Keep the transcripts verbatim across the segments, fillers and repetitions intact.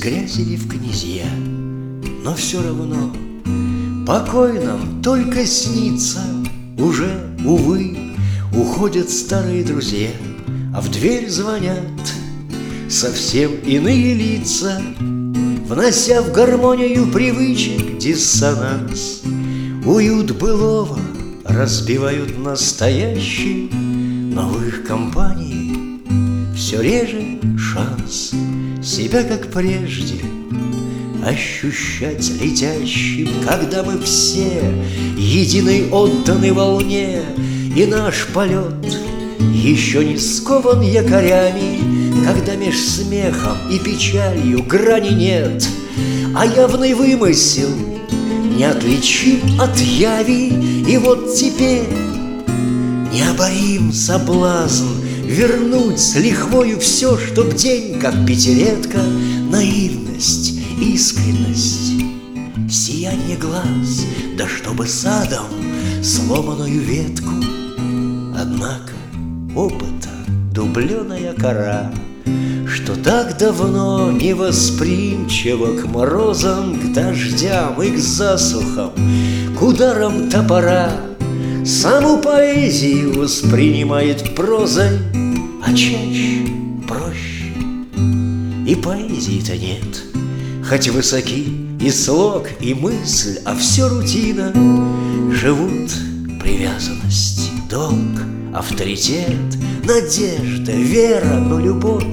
сгрязили в князья. Но все равно покой нам только снится. Уже, увы, уходят старые друзья, а в дверь звонят совсем иные лица, внося в гармонию привычек диссонанс. Уют былого разбивают настоящий, но в их компании все реже шанс себя, как прежде, ощущать летящим, когда мы все единой отданы волне, и наш полет еще не скован якорями, когда меж смехом и печалью грани нет, а явный вымысел неотличим от яви. И вот теперь необорим соблазн вернуть с лихвою все, чтоб день, как пятилетка, наивность, искренность, сияние глаз, да чтобы садом сломанную ветку. Однако опыта дубленая кора, что так давно невосприимчива к морозам, к дождям и к засухам, к ударам топора, саму поэзию воспринимает прозой, а чаще проще. И поэзии-то нет, хоть высоки и слог, и мысль, а все рутина. Живут привязанность, долг, авторитет, надежда, вера, но любовь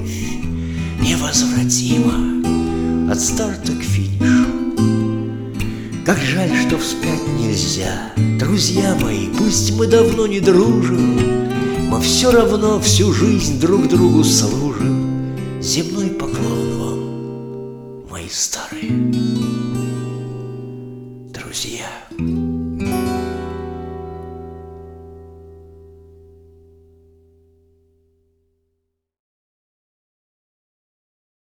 невозвратима от старта к финишу. Как жаль, что вспять нельзя, друзья мои, пусть мы давно не дружим, мы все равно всю жизнь друг другу служим. Земной поклон вам, мои старые друзья.